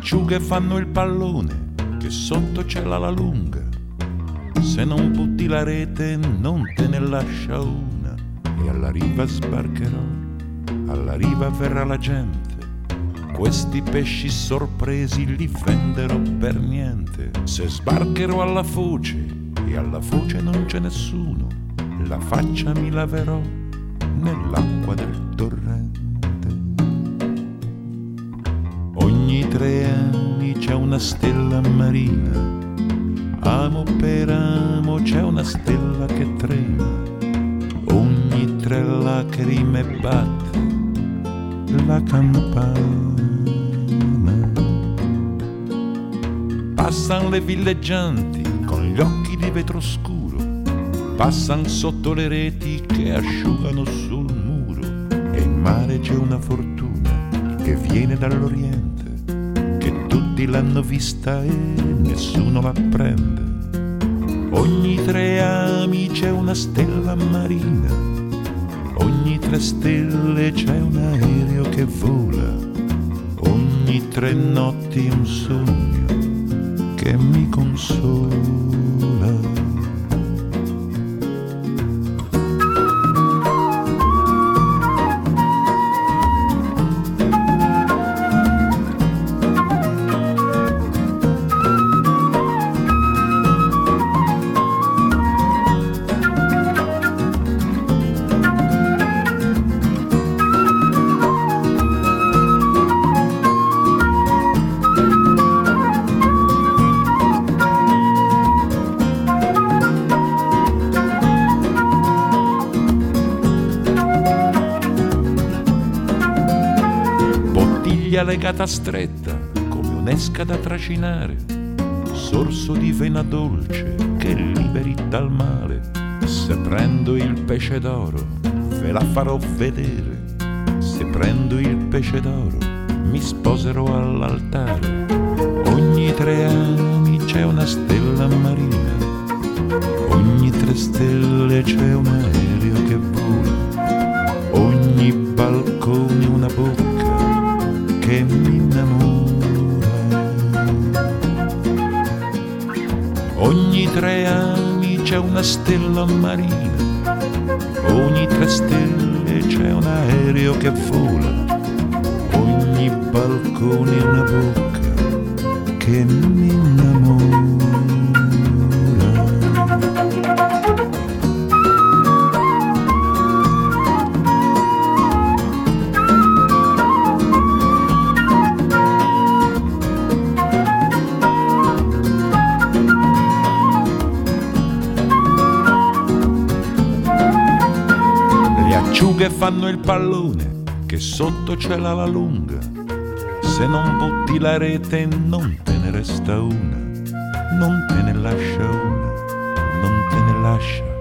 acciughe fanno il pallone che sotto c'è la lunga. Se non butti la rete non te ne lascia una. E alla riva sbarcherò, alla riva verrà la gente. Questi pesci sorpresi li venderò per niente. Se sbarcherò alla foce e alla foce non c'è nessuno, la faccia mi laverò nell'acqua del torrente. Ogni 3 anni c'è una stella marina, amo per amo c'è una stella che trema. Ogni 3 lacrime batte la campana. Passan le villeggianti con gli occhi di vetro scuro, passan sotto le reti che asciugano sul muro. E in mare c'è una fortuna che viene dall'Oriente, che tutti l'hanno vista e nessuno la prende. Ogni 3 ami c'è una stella marina, ogni 3 stelle c'è un aereo che vola, ogni 3 notti un sogno che mi consola. Legata stretta come un'esca da trascinare, sorso di vena dolce che liberi dal male. Se prendo il pesce d'oro ve la farò vedere, se prendo il pesce d'oro mi sposerò all'altare. Ogni 3 anni c'è una stella marina, ogni 3 stelle c'è un aereo che vola, ogni balcone una bocca che mi innamora. Ogni 3 anni c'è una stella marina, ogni 3 stelle c'è un aereo che vola, ogni balcone una bocca che mi innamora. Acciughe fanno il pallone che sotto c'è la lunga. Se non butti la rete non te ne resta una, non te ne lascia una, non te ne lascia